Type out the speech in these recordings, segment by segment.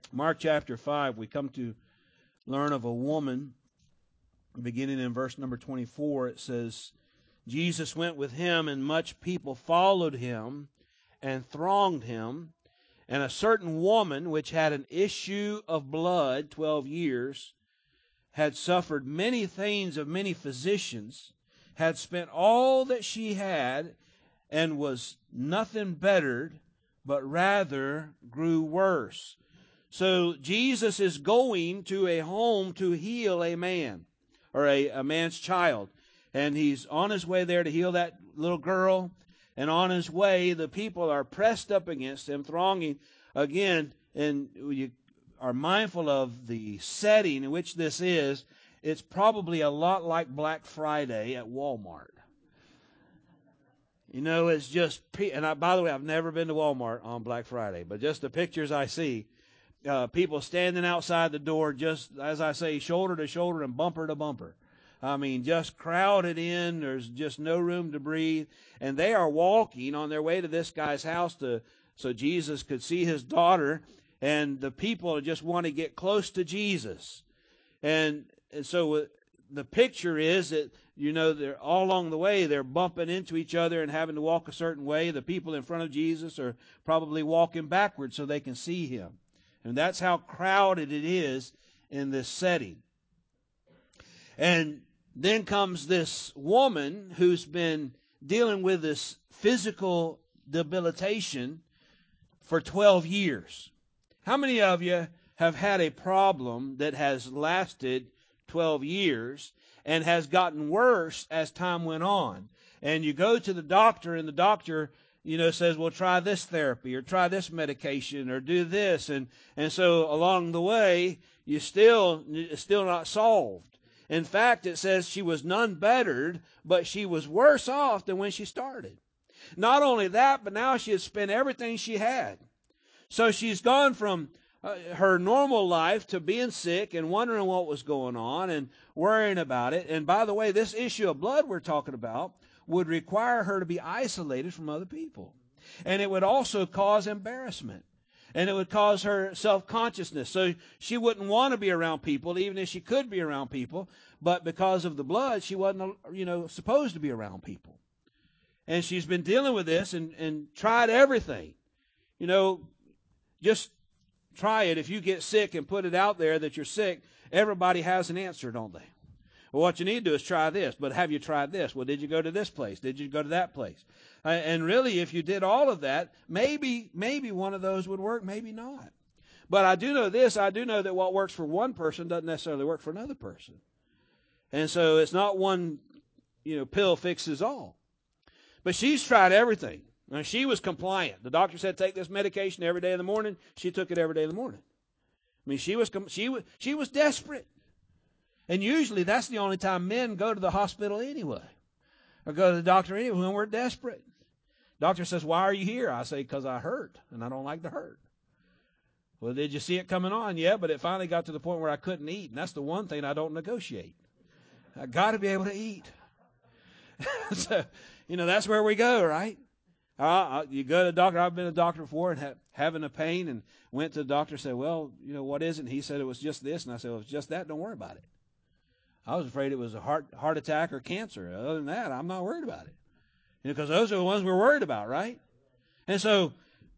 Mark chapter 5, we come to learn of a woman. Beginning in verse number 24, it says, Jesus went with him, and much people followed him and thronged him. And a certain woman, which had an issue of blood 12 years, had suffered many things of many physicians, had spent all that she had, and was nothing bettered, but rather grew worse. So Jesus is going to a home to heal a man, or a man's child. And he's on his way there to heal that little girl. And on his way, the people are pressed up against him, thronging again. And you are mindful of the setting in which this is. It's probably a lot like Black Friday at Walmart. You know, it's just, and by the way, I've never been to Walmart on Black Friday, but just the pictures I see, people standing outside the door, just, as I say, shoulder to shoulder and bumper to bumper. I mean, just crowded in. There's just no room to breathe. And they are walking on their way to this guy's house so Jesus could see his daughter. And the people just want to get close to Jesus. And so the picture is that, you know, they're all along the way, they're bumping into each other and having to walk a certain way. The people in front of Jesus are probably walking backwards so they can see him. And that's how crowded it is in this setting. And then comes this woman who's been dealing with this physical debilitation for 12 years. How many of you have had a problem that has lasted 12 years and has gotten worse as time went on? And you go to the doctor, and the doctor, you know, says, well, try this therapy or try this medication or do this. And so along the way, it's still not solved. In fact, it says she was none bettered, but she was worse off than when she started. Not only that, but now she had spent everything she had. So she's gone from her normal life to being sick and wondering what was going on and worrying about it. And by the way, this issue of blood we're talking about would require her to be isolated from other people. And it would also cause embarrassment. And it would cause her self-consciousness. So she wouldn't want to be around people, even if she could be around people. But because of the blood, she wasn't, supposed to be around people. And she's been dealing with this and tried everything. You know, just try it. If you get sick and put it out there that you're sick, everybody has an answer, don't they? Well, what you need to do is try this. But have you tried this? Well, did you go to this place? Did you go to that place? And really, if you did all of that, maybe one of those would work, maybe not. But I do know this. I do know that what works for one person doesn't necessarily work for another person. And so it's not one, pill fixes all. But she's tried everything. Now, she was compliant. The doctor said, take this medication every day in the morning. She took it every day in the morning. I mean, she was desperate. And usually that's the only time men go to the hospital anyway, or go to the doctor anyway, when we're desperate. Doctor says, why are you here? I say, because I hurt, and I don't like to hurt. Well, did you see it coming on? Yeah, but it finally got to the point where I couldn't eat, and that's the one thing I don't negotiate. I got to be able to eat. So, that's where we go, right? You go to the doctor. I've been to the doctor before and having a pain, and went to the doctor and said, well, what is it? And he said it was just this, and I said, well, if it's just that, don't worry about it. I was afraid it was a heart attack or cancer. Other than that, I'm not worried about it. Because those are the ones we're worried about, right? And so,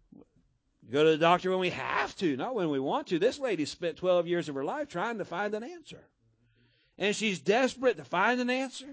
go to the doctor when we have to, not when we want to. This lady spent 12 years of her life trying to find an answer. And she's desperate to find an answer.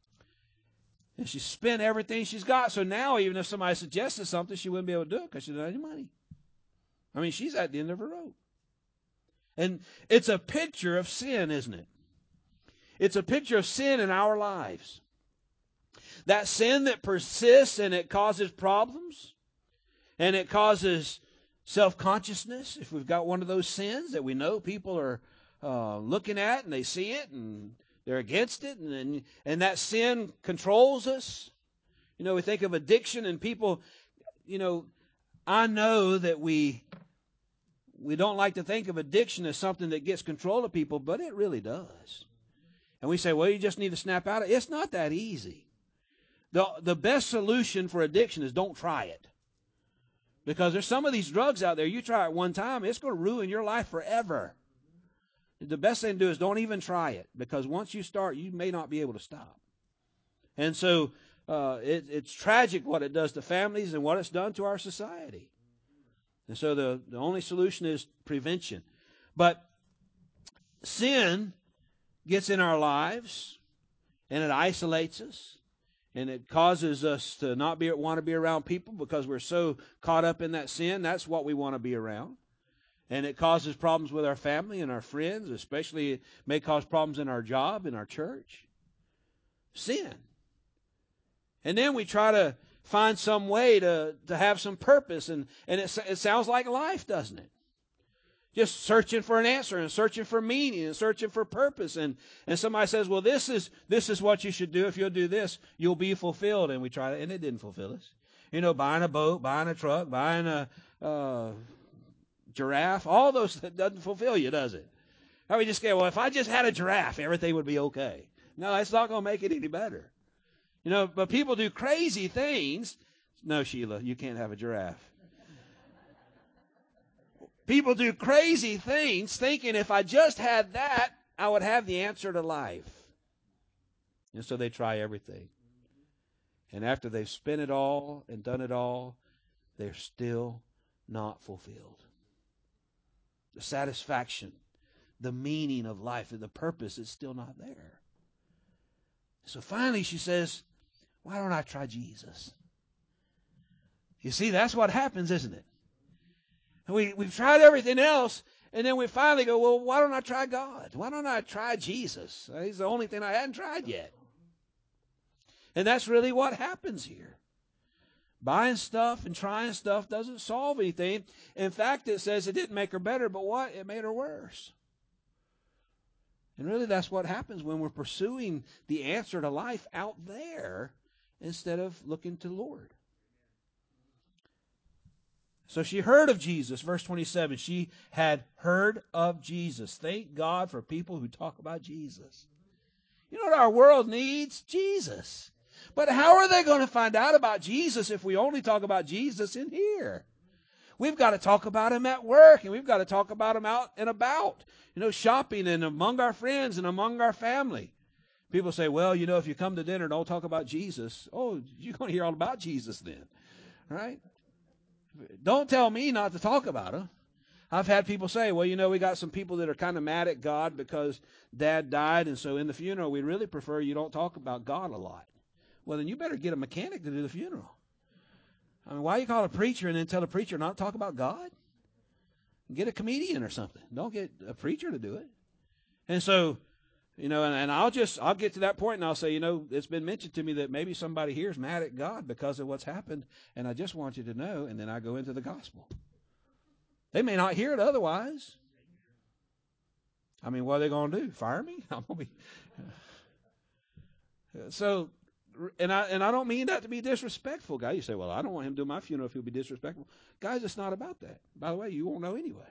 And she spent everything she's got. So now, even if somebody suggested something, she wouldn't be able to do it because she doesn't have any money. I mean, she's at the end of her rope. And it's a picture of sin, isn't it? It's a picture of sin in our lives. That sin that persists and it causes problems. And it causes self-consciousness. If we've got one of those sins that we know people are looking at and they see it and they're against it. And that sin controls us. We think of addiction and people, I know that we don't like to think of addiction as something that gets control of people, but it really does. And we say, well, you just need to snap out of it. It's not that easy. The best solution for addiction is don't try it. Because there's some of these drugs out there, you try it one time, it's going to ruin your life forever. The best thing to do is don't even try it, because once you start, you may not be able to stop. And so it's tragic what it does to families and what it's done to our society. And so the only solution is prevention. But sin gets in our lives, and it isolates us, and it causes us to not want to be around people because we're so caught up in that sin. That's what we want to be around. And it causes problems with our family and our friends, especially it may cause problems in our job, in our church. Sin. And then we try to find some way to have some purpose, and it sounds like life, doesn't it? Just searching for an answer and searching for meaning and searching for purpose. And somebody says, well, this is what you should do. If you'll do this, you'll be fulfilled. And we try to, and it didn't fulfill us. You know, buying a boat, buying a truck, buying a giraffe, all those, that doesn't fulfill you, does it? How we just go, well, if I just had a giraffe, everything would be okay. No, it's not going to make it any better. You know, but people do crazy things. No, Sheila, you can't have a giraffe. People do crazy things thinking if I just had that, I would have the answer to life. And so they try everything. And after they've spent it all and done it all, they're still not fulfilled. The satisfaction, the meaning of life, and the purpose is still not there. So finally she says, why don't I try Jesus? You see, that's what happens, isn't it? We've tried everything else, and then we finally go, well, why don't I try God? Why don't I try Jesus? He's the only thing I hadn't tried yet. And that's really what happens here. Buying stuff and trying stuff doesn't solve anything. In fact, it says it didn't make her better, but what? It made her worse. And really that's what happens when we're pursuing the answer to life out there instead of looking to the Lord. So she heard of Jesus, verse 27. She had heard of Jesus. Thank God for people who talk about Jesus. You know what our world needs? Jesus. But how are they going to find out about Jesus if we only talk about Jesus in here? We've got to talk about him at work, and we've got to talk about him out and about, you know, shopping and among our friends and among our family. People say, well, you know, if you come to dinner, don't talk about Jesus. Oh, you're going to hear all about Jesus then, right? Don't tell me not to talk about him. I've had people say, well, you know, we got some people that are kind of mad at God because Dad died, and so in the funeral, we really prefer you don't talk about God a lot. Well, then you better get a mechanic to do the funeral. I mean, why you call a preacher and then tell a preacher not to talk about God? Get a comedian or something. Don't get a preacher to do it. And so, you know, and I'll get to that point and I'll say, you know, it's been mentioned to me that maybe somebody here is mad at God because of what's happened, and I just want you to know, and then I go into the gospel. They may not hear it otherwise. I mean, what are they going to do? Fire me? I'm going to be. So, and I don't mean that to be disrespectful, guys. You say, well, I don't want him to do my funeral if he'll be disrespectful. Guys, it's not about that. By the way, you won't know anyway.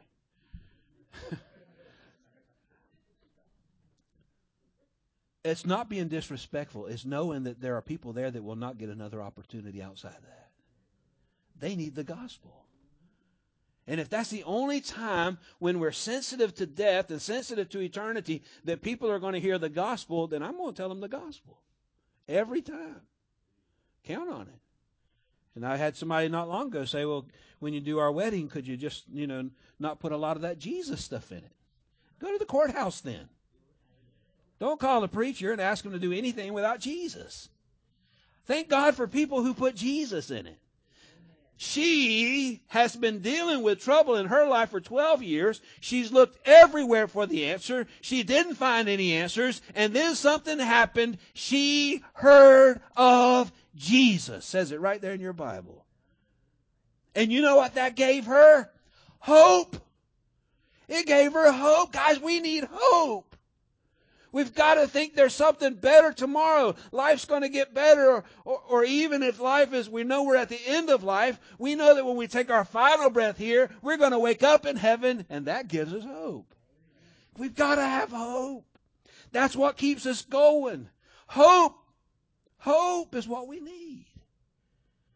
It's not being disrespectful. It's knowing that there are people there that will not get another opportunity outside of that. They need the gospel. And if that's the only time when we're sensitive to death and sensitive to eternity that people are going to hear the gospel, then I'm going to tell them the gospel. Every time. Count on it. And I had somebody not long ago say, well, when you do our wedding, could you just, you know, not put a lot of that Jesus stuff in it? Go to the courthouse then. Don't call the preacher and ask him to do anything without Jesus. Thank God for people who put Jesus in it. She has been dealing with trouble in her life for 12 years. She's looked everywhere for the answer. She didn't find any answers. And then something happened. She heard of Jesus. Says it right there in your Bible. And you know what that gave her? Hope. It gave her hope. Guys, we need hope. We've got to think there's something better tomorrow. Life's going to get better. Or even if life is, we know we're at the end of life, we know that when we take our final breath here, we're going to wake up in heaven, and that gives us hope. We've got to have hope. That's what keeps us going. Hope. Hope is what we need.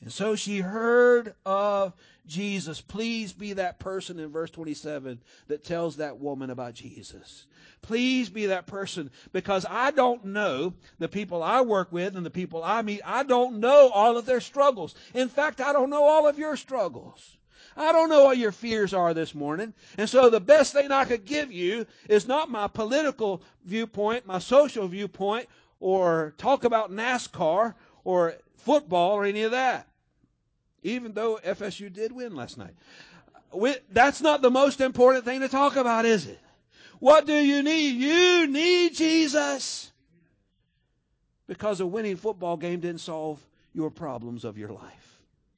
And so she heard of Jesus. Please be that person in verse 27 that tells that woman about Jesus. Please be that person, because I don't know the people I work with and the people I meet. I don't know all of their struggles. In fact, I don't know all of your struggles. I don't know what your fears are this morning. And so the best thing I could give you is not my political viewpoint, my social viewpoint, or talk about NASCAR or football or any of that. Even though FSU did win last night. That's not the most important thing to talk about, is it? What do you need? You need Jesus. Because a winning football game didn't solve your problems of your life.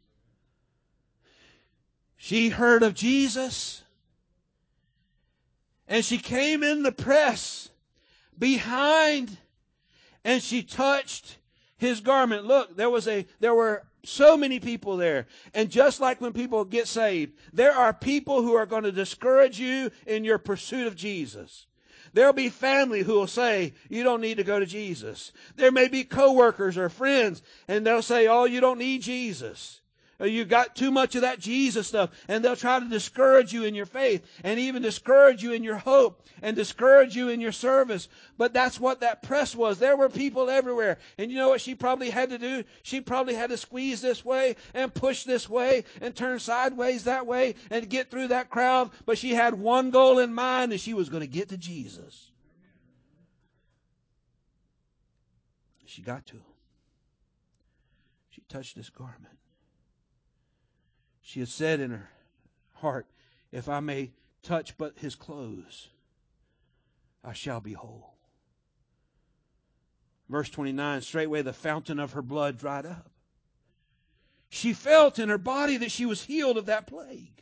She heard of Jesus, and she came in the press behind, and she touched his garment. Look, there were so many people there. And just like when people get saved, there are people who are going to discourage you in your pursuit of Jesus. There'll be family who will say, you don't need to go to Jesus. There may be coworkers or friends, and they'll say, oh, you don't need Jesus. You got too much of that Jesus stuff. And they'll try to discourage you in your faith, and even discourage you in your hope, and discourage you in your service. But that's what that press was. There were people everywhere. And you know what she probably had to do? She probably had to squeeze this way and push this way and turn sideways that way and get through that crowd. But she had one goal in mind, and she was going to get to Jesus. She got to him. She touched his garment. She had said in her heart, if I may touch but his clothes, I shall be whole. Verse 29, straightway the fountain of her blood dried up. She felt in her body that she was healed of that plague.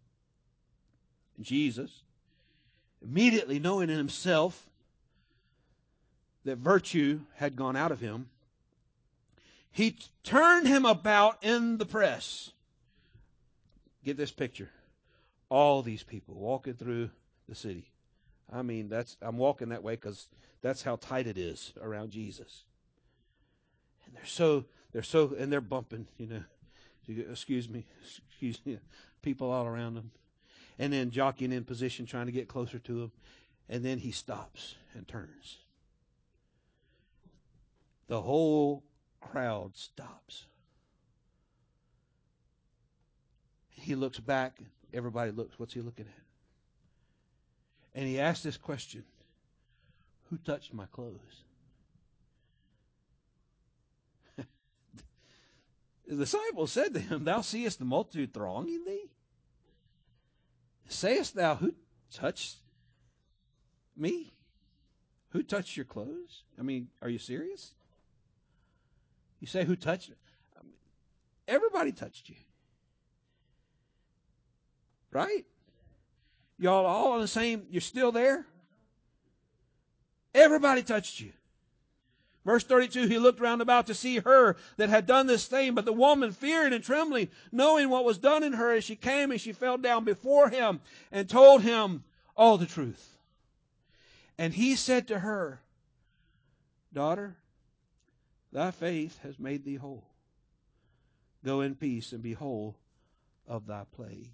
Jesus, immediately knowing in himself that virtue had gone out of him, he turned him about in the press. Get this picture. All these people walking through the city. I mean, I'm walking that way because that's how tight it is around Jesus. And they're bumping, excuse me, people all around them. And then jockeying in position, trying to get closer to him. And then he stops and turns. The whole crowd stops. He looks back. Everybody looks. What's he looking at? And he asked this question. Who touched my clothes? The disciples said to him, thou seest the multitude thronging thee? Sayest thou, who touched me? Who touched your clothes? I mean, are you serious? You say, who touched me? Everybody touched you. Right? Y'all all on the same, you're still there? Everybody touched you. Verse 32, he looked round about to see her that had done this thing, but the woman feared and trembling, knowing what was done in her, as she came and she fell down before him and told him all the truth. And he said to her, daughter, thy faith has made thee whole. Go in peace and be whole of thy plague.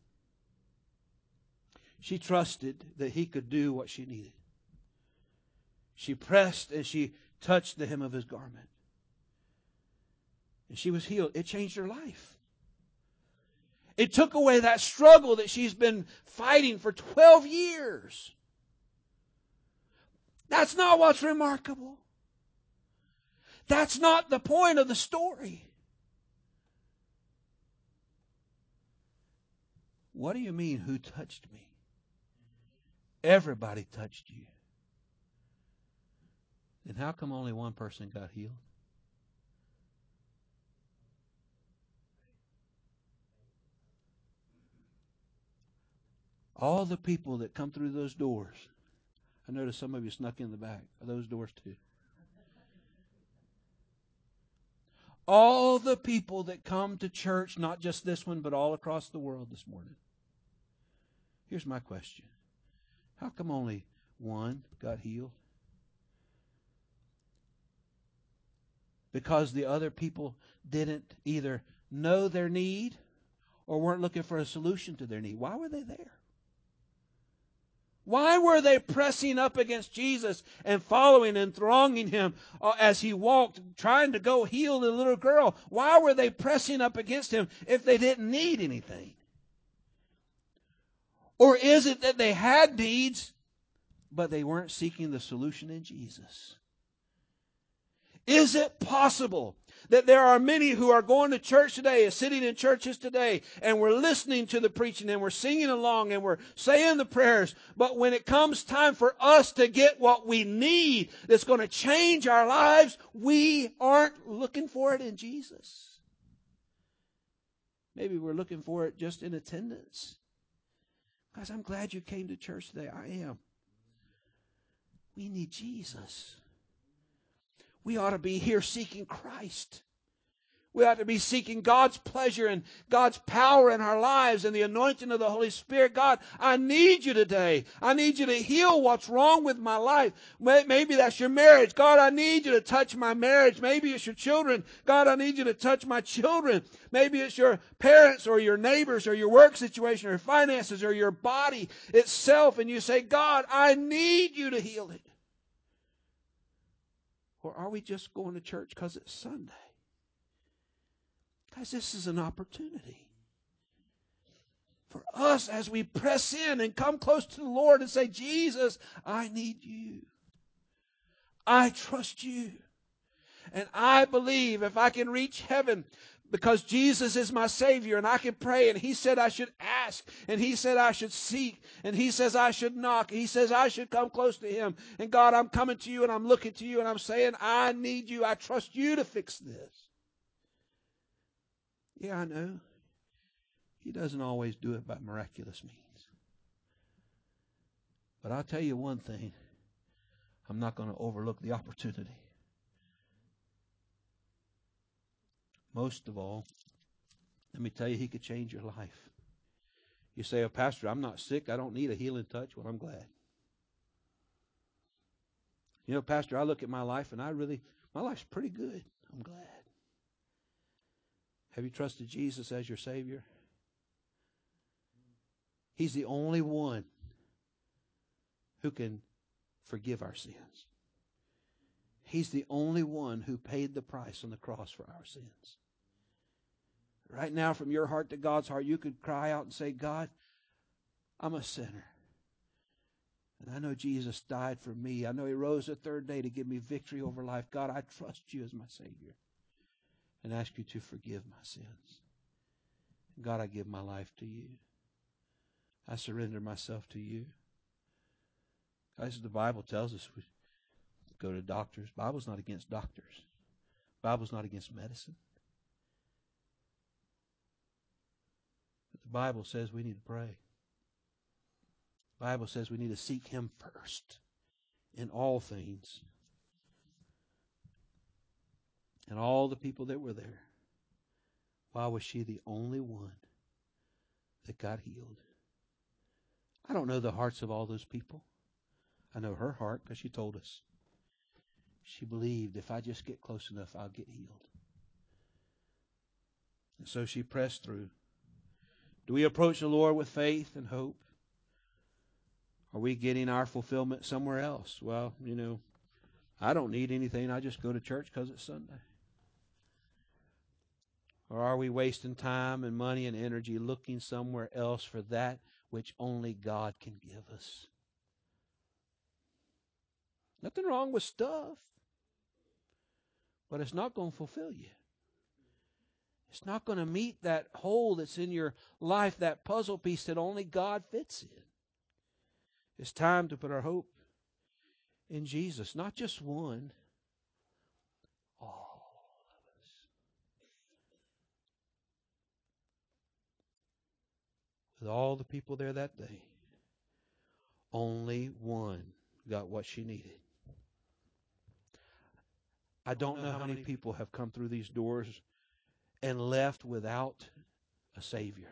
She trusted that he could do what she needed. She pressed and she touched the hem of his garment. And she was healed. It changed her life. It took away that struggle that she's been fighting for 12 years. That's not what's remarkable. That's not the point of the story. What do you mean, who touched me? Everybody touched you. Then how come only one person got healed? All the people that come through those doors. I noticed some of you snuck in the back of those doors too. All the people that come to church, not just this one, but all across the world this morning. Here's my question. How come only one got healed? Because the other people didn't either know their need or weren't looking for a solution to their need. Why were they there? Why were they pressing up against Jesus and following and thronging him as he walked, trying to go heal the little girl? Why were they pressing up against him if they didn't need anything? Or is it that they had needs, but they weren't seeking the solution in Jesus? Is it possible that there are many who are going to church today, sitting in churches today, and we're listening to the preaching and we're singing along and we're saying the prayers, but when it comes time for us to get what we need that's going to change our lives, we aren't looking for it in Jesus? Maybe we're looking for it just in attendance. Guys, I'm glad you came to church today. I am. We need Jesus. We ought to be here seeking Christ. We ought to be seeking God's pleasure and God's power in our lives and the anointing of the Holy Spirit. God, I need you today. I need you to heal what's wrong with my life. Maybe that's your marriage. God, I need you to touch my marriage. Maybe it's your children. God, I need you to touch my children. Maybe it's your parents or your neighbors or your work situation or your finances or your body itself. And you say, God, I need you to heal it. Or are we just going to church because it's Sunday? Guys, this is an opportunity for us as we press in and come close to the Lord and say, Jesus, I need you. I trust you. And I believe if I can reach heaven because Jesus is my Savior and I can pray, and He said I should ask, and He said I should seek, and He says I should knock, He says I should come close to Him. And God, I'm coming to you and I'm looking to you and I'm saying, I need you. I trust you to fix this. Yeah, I know. He doesn't always do it by miraculous means. But I'll tell you one thing. I'm not going to overlook the opportunity. Most of all, let me tell you, He could change your life. You say, oh, Pastor, I'm not sick. I don't need a healing touch. Well, I'm glad. You know, Pastor, I look at my life and my life's pretty good. I'm glad. Have you trusted Jesus as your Savior? He's the only one who can forgive our sins. He's the only one who paid the price on the cross for our sins. Right now, from your heart to God's heart, you could cry out and say, God, I'm a sinner. And I know Jesus died for me. I know He rose the third day to give me victory over life. God, I trust you as my Savior and ask you to forgive my sins. God, I give my life to you. I surrender myself to you. Guys, the Bible tells us we go to doctors. The Bible's not against doctors. The Bible's not against medicine. But the Bible says we need to pray. The Bible says we need to seek Him first in all things. And all the people that were there, why was she the only one that got healed? I don't know the hearts of all those people. I know her heart because she told us. She believed if I just get close enough, I'll get healed. And so she pressed through. Do we approach the Lord with faith and hope? Are we getting our fulfillment somewhere else? Well, you know, I don't need anything. I just go to church because it's Sunday. Or are we wasting time and money and energy looking somewhere else for that which only God can give us? Nothing wrong with stuff, but it's not going to fulfill you. It's not going to meet that hole that's in your life, that puzzle piece that only God fits in. It's time to put our hope in Jesus, not just one, all of us. With all the people there that day, only one got what she needed. I don't know how many people have come through these doors and left without a Savior.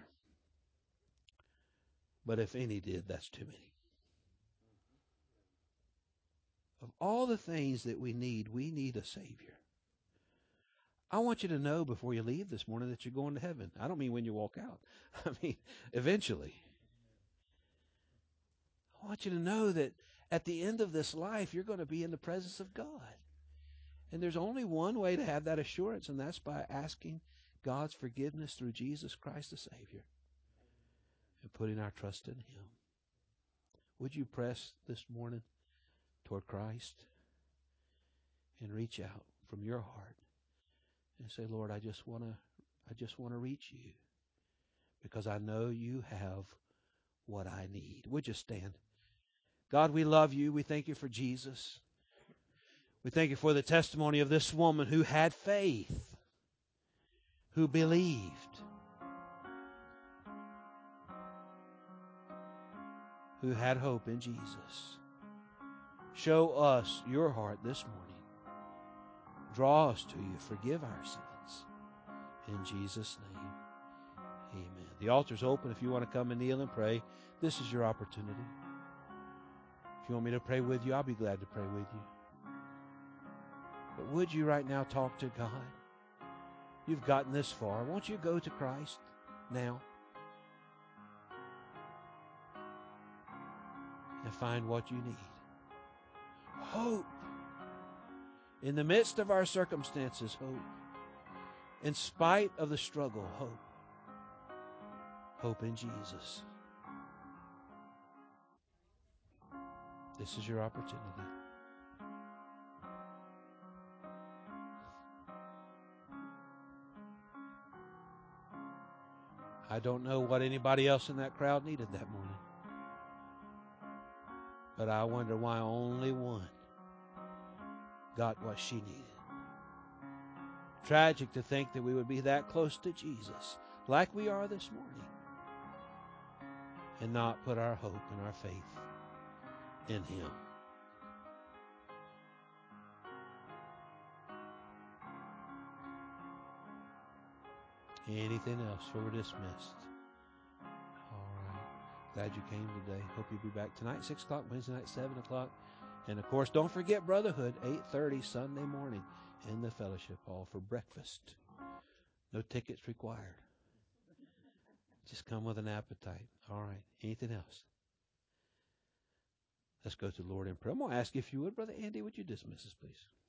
But if any did, that's too many. Of all the things that we need a Savior. I want you to know before you leave this morning that you're going to heaven. I don't mean when you walk out. I mean, eventually. I want you to know that at the end of this life, you're going to be in the presence of God. And there's only one way to have that assurance, and that's by asking God's forgiveness through Jesus Christ the Savior and putting our trust in Him. Would you press this morning toward Christ and reach out from your heart and say, Lord, I just want to reach you because I know you have what I need. Would you stand? God, we love you. We thank you for Jesus. We thank you for the testimony of this woman who had faith, who believed, who had hope in Jesus. Show us your heart this morning. Draw us to you. Forgive our sins. In Jesus' name, amen. The altar's open if you want to come and kneel and pray. This is your opportunity. If you want me to pray with you, I'll be glad to pray with you. But would you right now talk to God? You've gotten this far. Won't you go to Christ now and find what you need? Hope. In the midst of our circumstances, hope. In spite of the struggle, hope. Hope in Jesus. This is your opportunity. I don't know what anybody else in that crowd needed that morning. But I wonder why only one got what she needed. Tragic to think that we would be that close to Jesus, like we are this morning, and not put our hope and our faith in Him. Anything else? So we're dismissed. All right. Glad you came today. Hope you'll be back tonight, 6 o'clock, Wednesday night, 7 o'clock. And, of course, don't forget Brotherhood, 8:30 Sunday morning in the fellowship hall for breakfast. No tickets required. Just come with an appetite. All right. Anything else? Let's go to the Lord in prayer. I'm going to ask you if you would, Brother Andy, would you dismiss us, please?